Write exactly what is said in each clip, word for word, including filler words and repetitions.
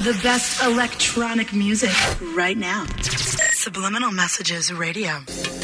The best electronic music right now. Subliminal Messages Radio.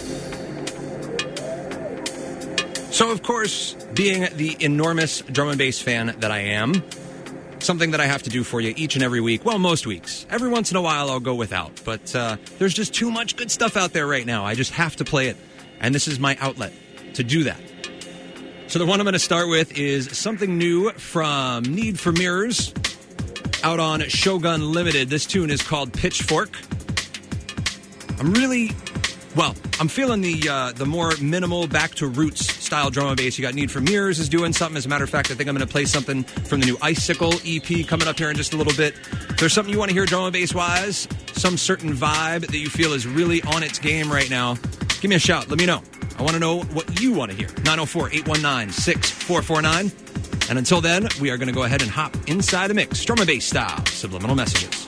So, of course, being the enormous drum and bass fan that I am, something that I have to do for you each and every week, well, most weeks. Every once in a while, I'll go without. But uh, there's just too much good stuff out there right now. I just have to play it. And this is my outlet to do that. So the one I'm going to start with is something new from Need for Mirrors out on Shogun Limited. This tune is called Pitchfork. I'm really, well, I'm feeling the uh, the more minimal back to roots style drum and bass. You got Need for Mirrors is doing something. As a matter of fact, I think I'm going to play something from the new Icicle E P coming up here in just a little bit. If there's something you want to hear drum and bass wise, some certain vibe that you feel is really on its game right now, give me a shout. Let me know. I want to know what you want to hear. nine oh four, eight one nine, six four four nine. And until then, we are going to go ahead and hop inside the mix. Drum and bass style. Subliminal Messages.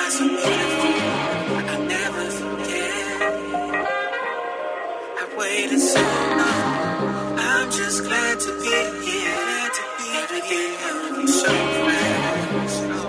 so beautiful. I'll never forget. I waited so long. I'm just glad to be here, to be everything I'm so glad, so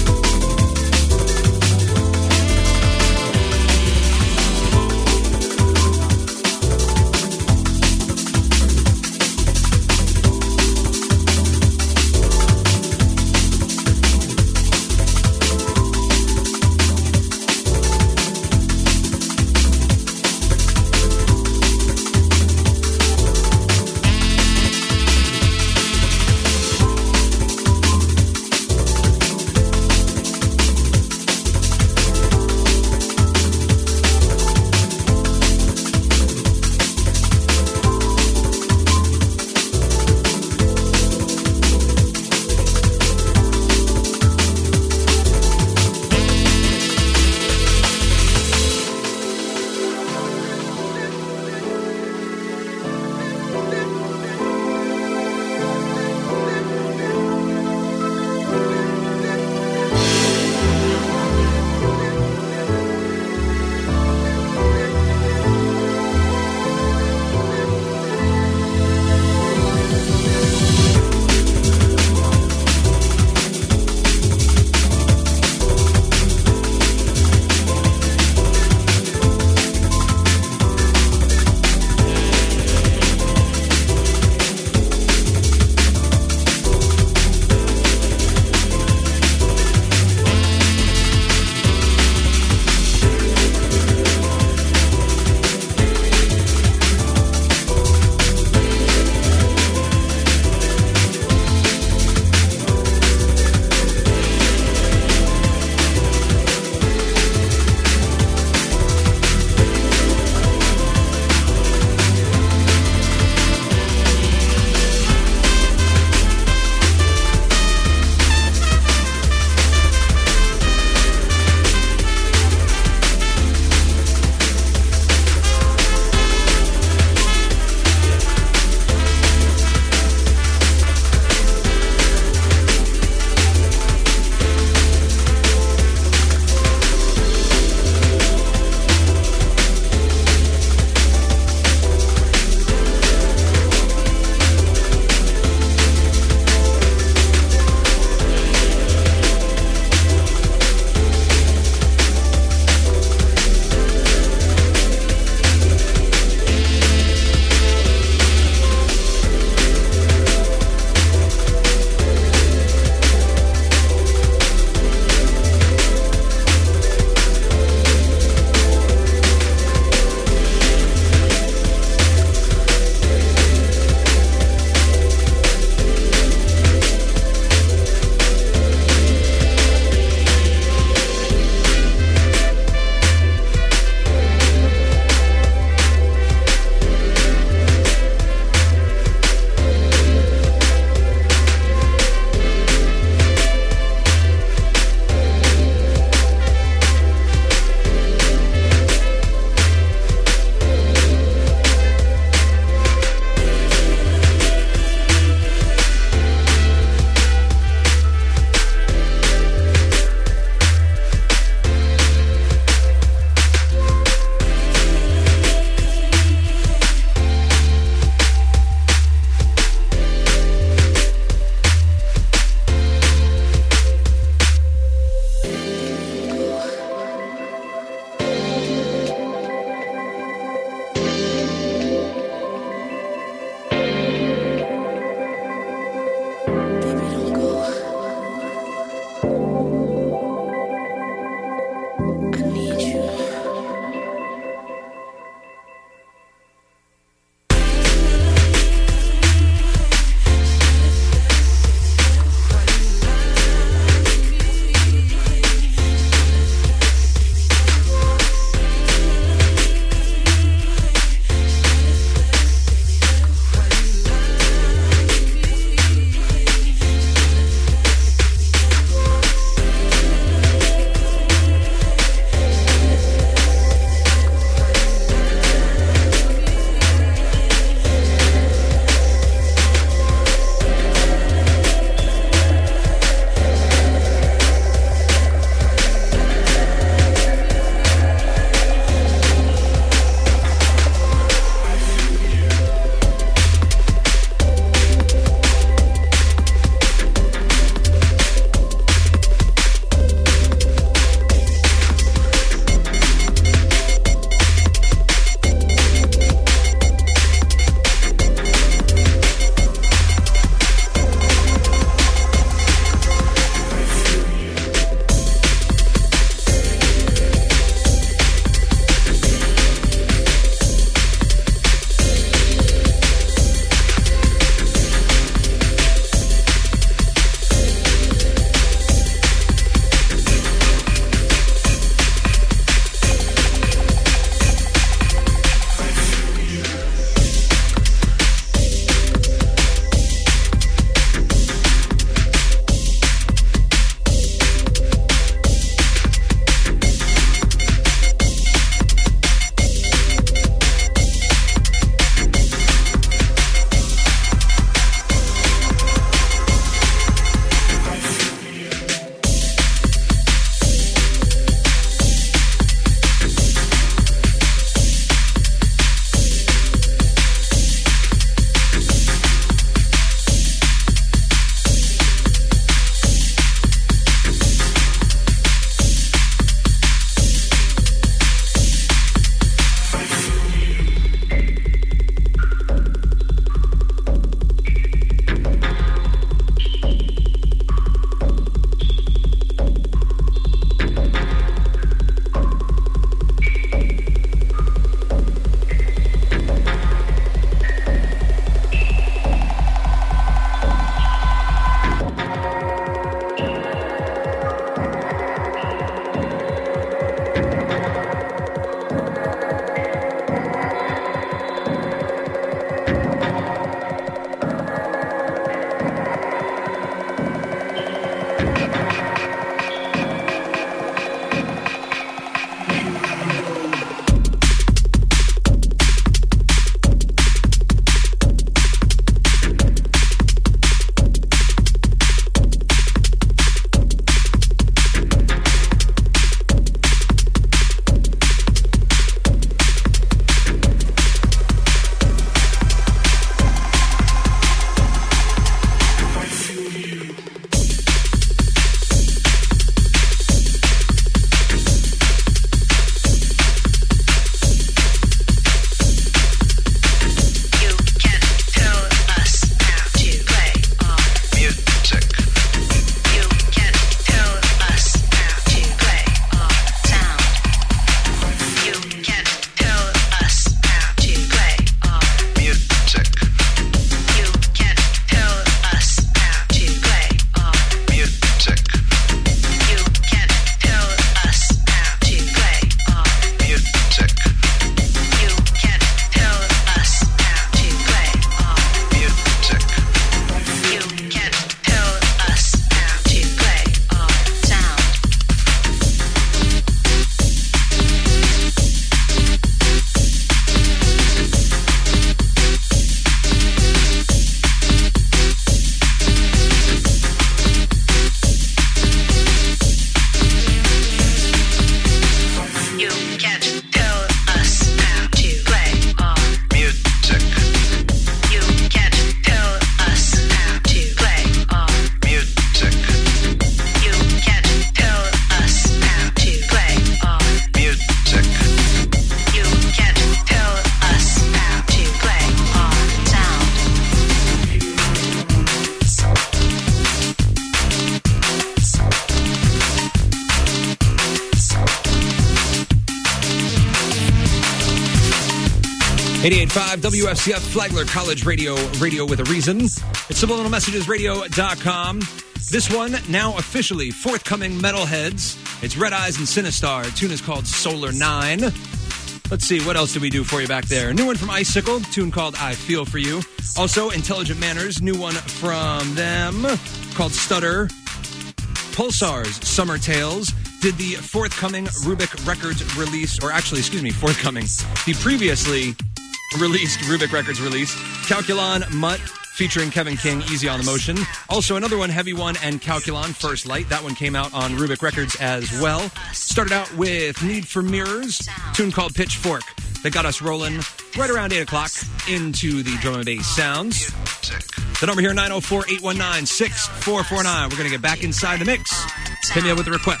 eighty-eight point five W F C F Flagler College Radio, radio with a reason. It's subliminal messages radio dot com. This one, now officially forthcoming Metalheads. It's Red Eyes and Sinistar. The tune is called Solar nine. Let's see, what else did we do for you back there? New one from Icicle, tune called I Feel For You. Also, Intelligent Manners, new one from them called Stutter. Pulsar's Summer Tales did the forthcoming Rubik Records release, or actually, excuse me, forthcoming, the previously released Rubik Records release, Calculon Mutt, featuring Kevin King, Easy on the Motion. Also, another one, Heavy One and Calculon, First Light. That one came out on Rubik Records as well. Started out with Need for Mirrors, tune called Pitchfork. That got us rolling right around eight o'clock into the drum and bass sounds. The number here, nine oh four, eight one nine, six four four nine. We're going to get back inside the mix. Hit me up with the request.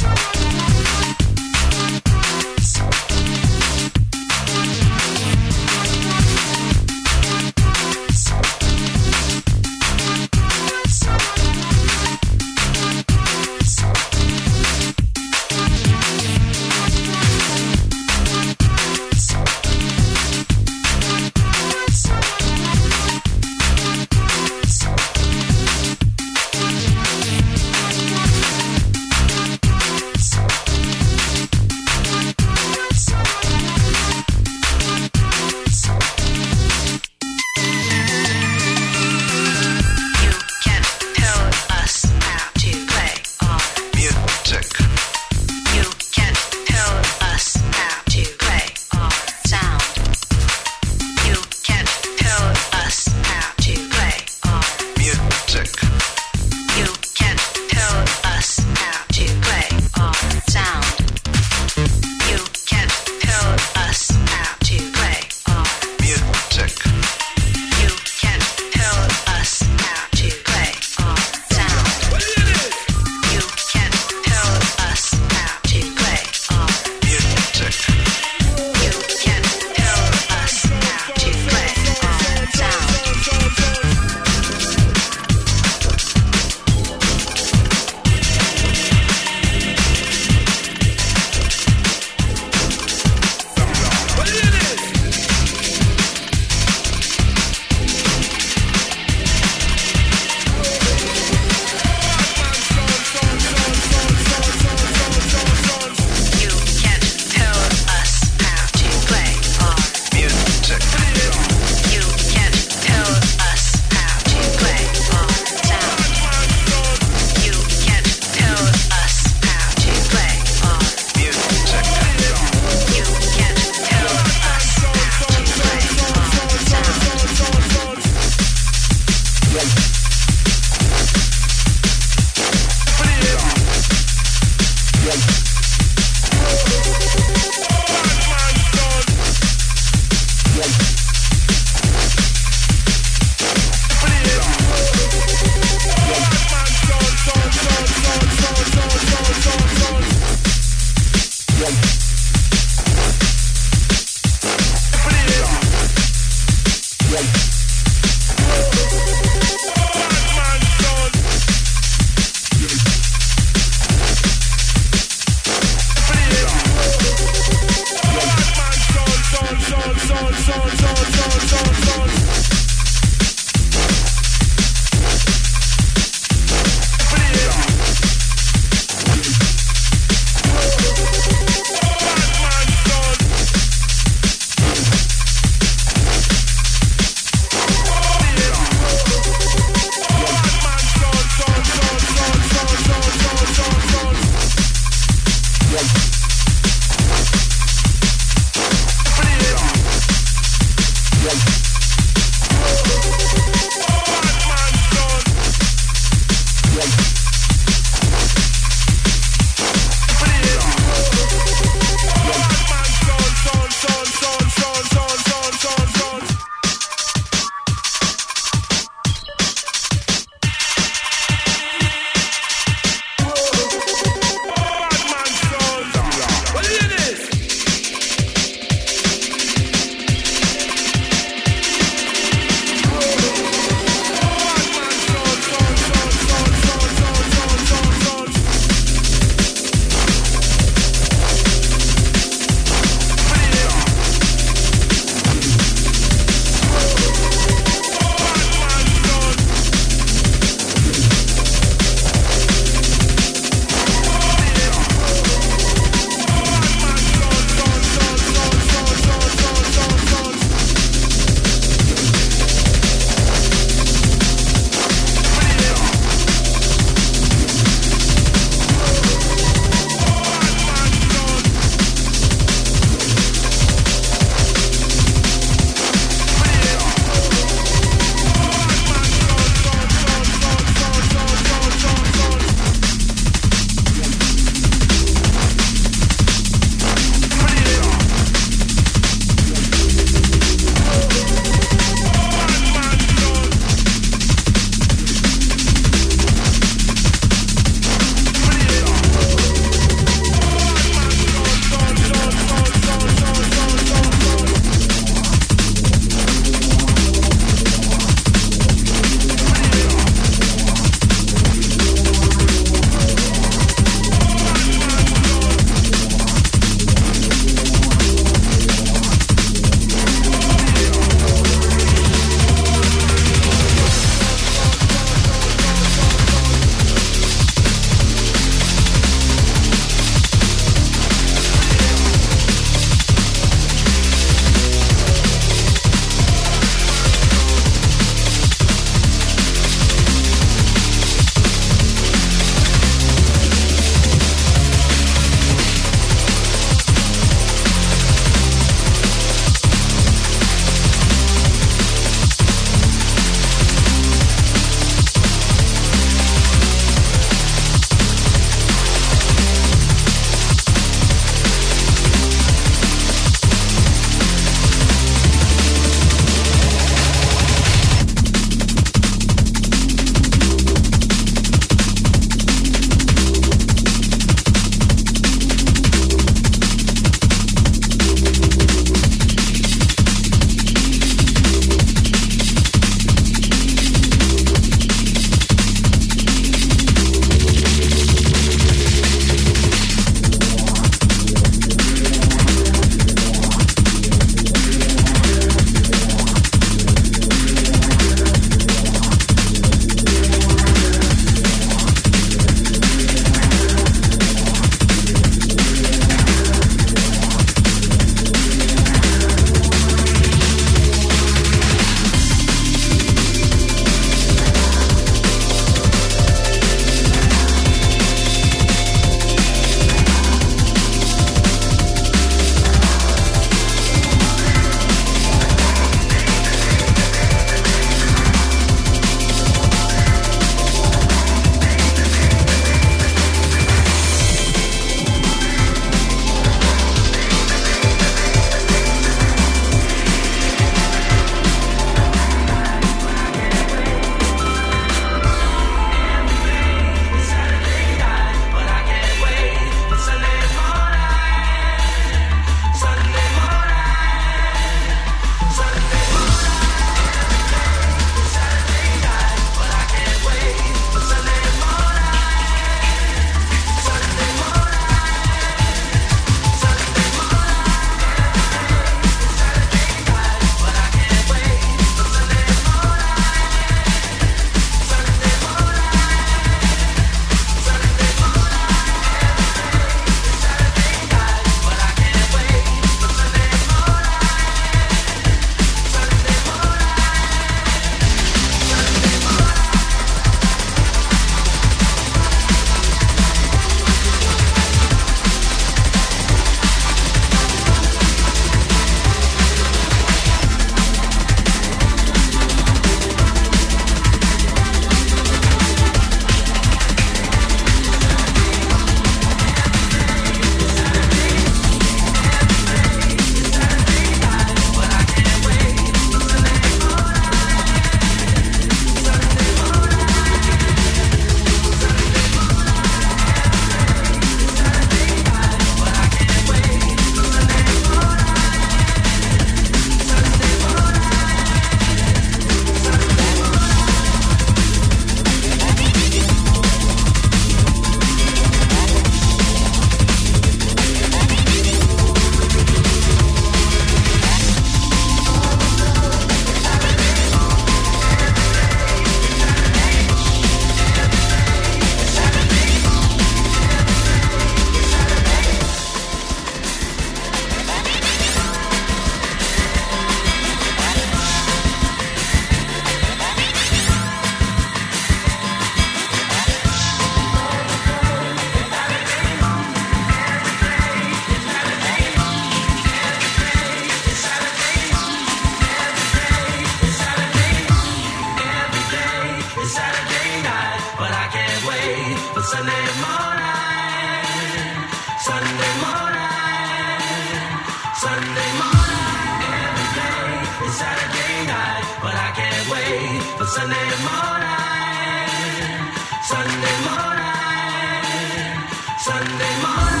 but I can't wait for Sunday morning. Sunday morning. Sunday morning.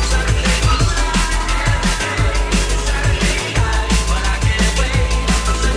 Sunday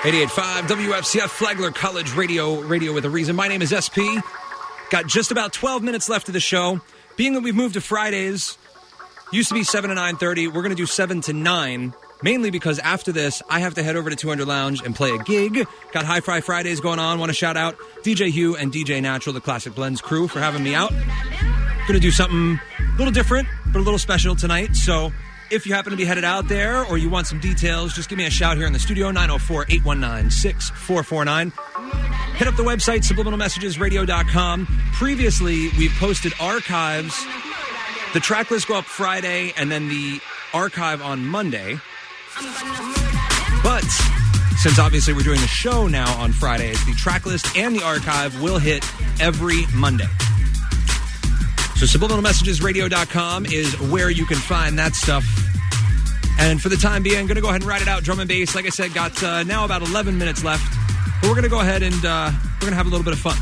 eighty-eight point five W F C F, Flagler College Radio, radio with a reason. My name is S P. Got just about twelve minutes left of the show. Being that we've moved to Fridays, used to be seven to nine thirty. We're going to do seven to nine, mainly because after this, I have to head over to two hundred Lounge and play a gig. Got High Fry Fridays going on. Want to shout out D J Hugh and D J Natural, the Classic Blends crew, for having me out. Going to do something a little different, but a little special tonight. So if you happen to be headed out there or you want some details, just give me a shout here in the studio, nine oh four, eight one nine, six four four nine. Hit up the website, subliminal messages radio dot com. Previously, we've posted archives. The track lists go up Friday and then the archive on Monday. But since obviously we're doing a show now on Fridays, the track list and the archive will hit every Monday. So subliminal messages radio dot com is where you can find that stuff. And for the time being, I'm going to go ahead and ride it out, drum and bass. Like I said, got uh, now about eleven minutes left. But we're going to go ahead and uh, we're going to have a little bit of fun.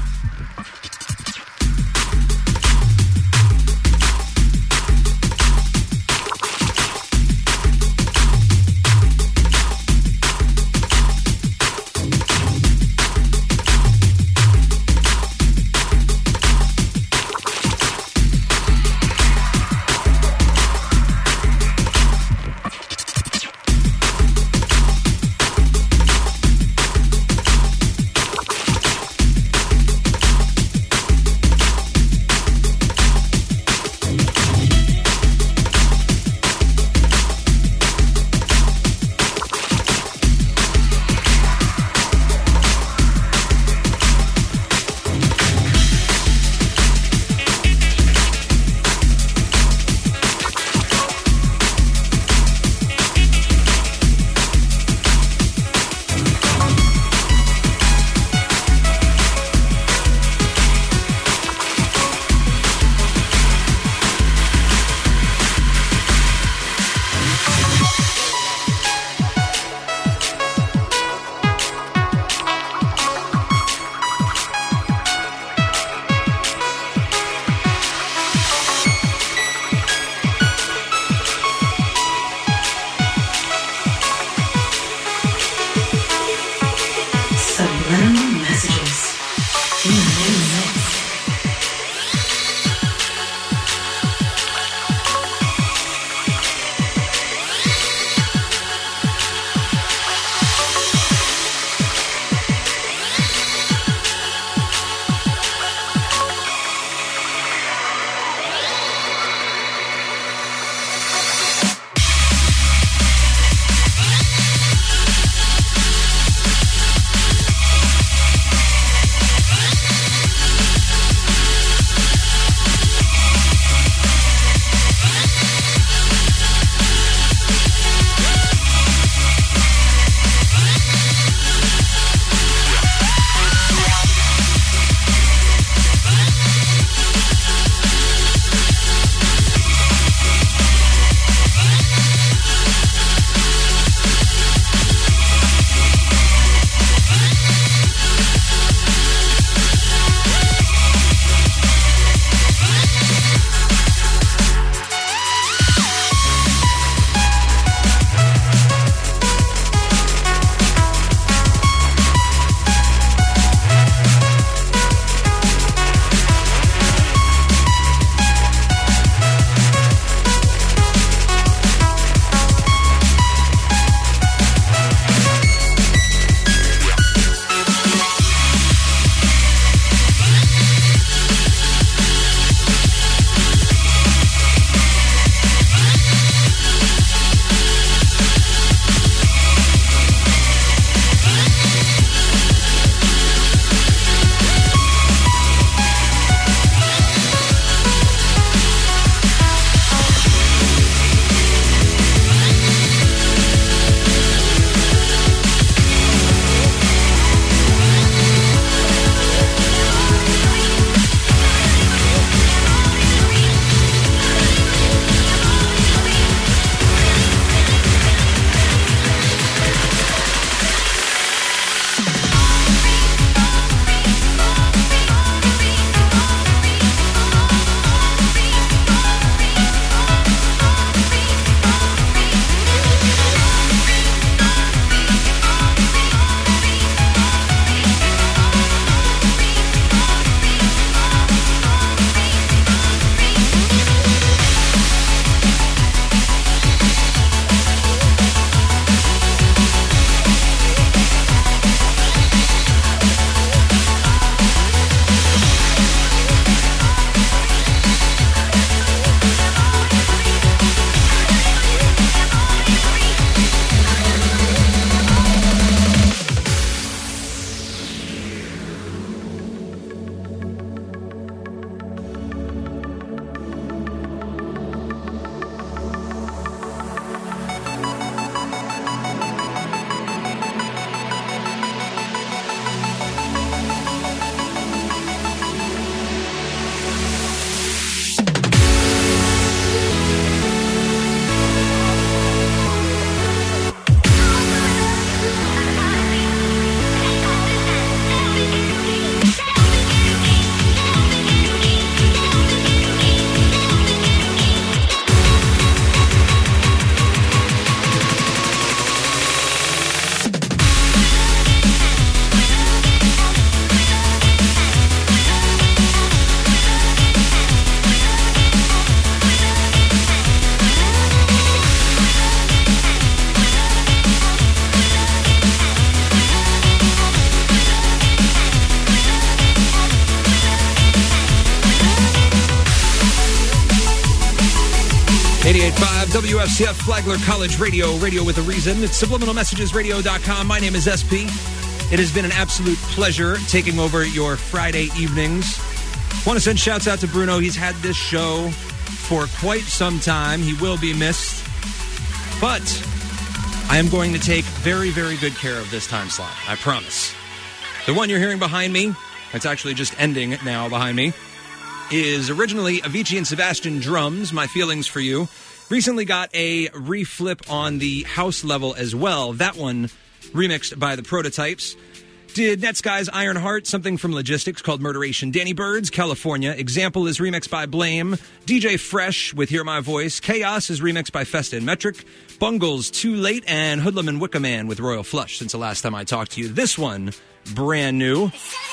eighty-eight point five W F C F Flagler College Radio, radio with a reason. It's subliminal messages radio dot com. My name is S P. It has been an absolute pleasure taking over your Friday evenings. Want to send shouts out to Bruno. He's had this show for quite some time. He will be missed. But I am going to take very, very good care of this time slot. I promise. The one you're hearing behind me, it's actually just ending now behind me, is originally Avicii and Sebastian drums, My Feelings for You. Recently got a reflip on the house level as well. That one remixed by the Prototypes. Did Netsky's Iron Heart, something from Logistics called Murderation. Danny Birds, California. Example is remixed by Blame. D J Fresh with Hear My Voice. Chaos is remixed by Festa and Metric. Bungles, Too Late. And Hoodlum and Wicca Man with Royal Flush since the last time I talked to you. This one, brand new.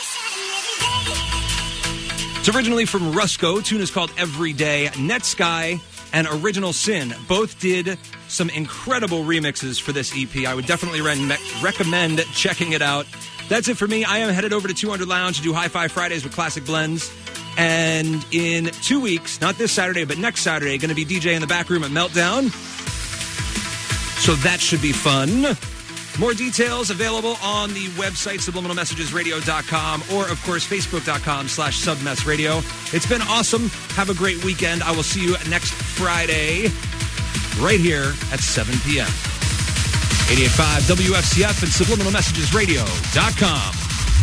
It's originally from Rusko. Tune is called Everyday. Netsky and Original Sin both did some incredible remixes for this E P. I would definitely re- recommend checking it out. That's it for me. I am headed over to two hundred Lounge to do Hi-Fi Fridays with Classic Blends. And in two weeks, not this Saturday, but next Saturday, going to be D J in the back room at Meltdown. So that should be fun. More details available on the website, subliminal messages radio dot com, or, of course, facebook dot com slash submessradio. It's been awesome. Have a great weekend. I will see you next Friday right here at seven p.m. eighty-eight point five W F C F and subliminal messages radio dot com.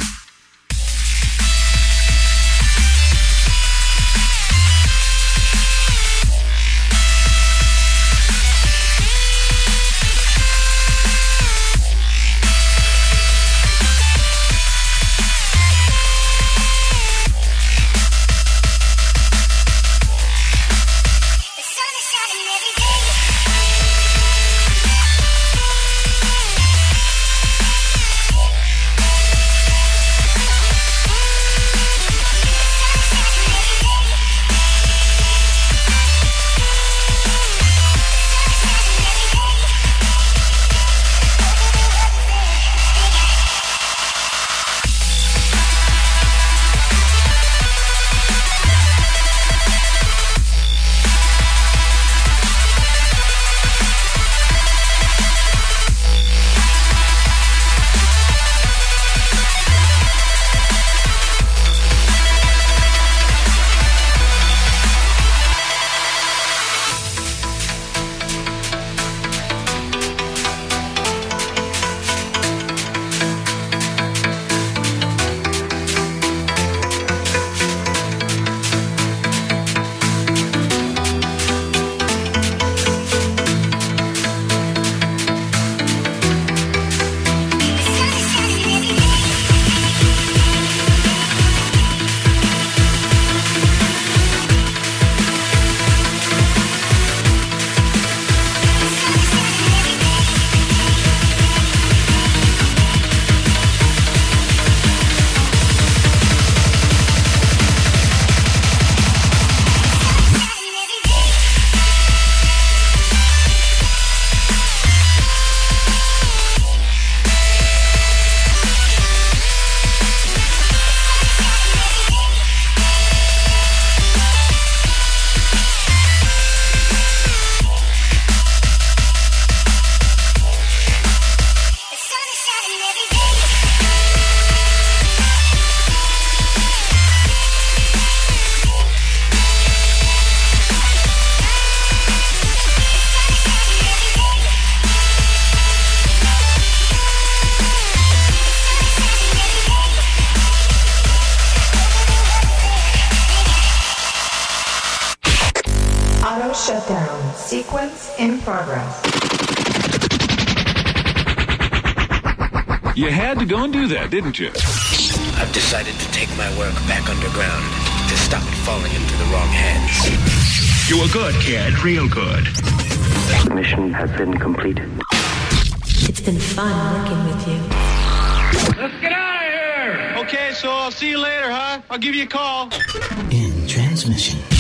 Shutdown. Sequence in progress. You had to go and do that, didn't you? I've decided to take my work back underground to stop it falling into the wrong hands. You were good, kid. Real good. Mission has been completed. It's been fun working with you. Let's get out of here! Okay, so I'll see you later, huh? I'll give you a call. In transmission.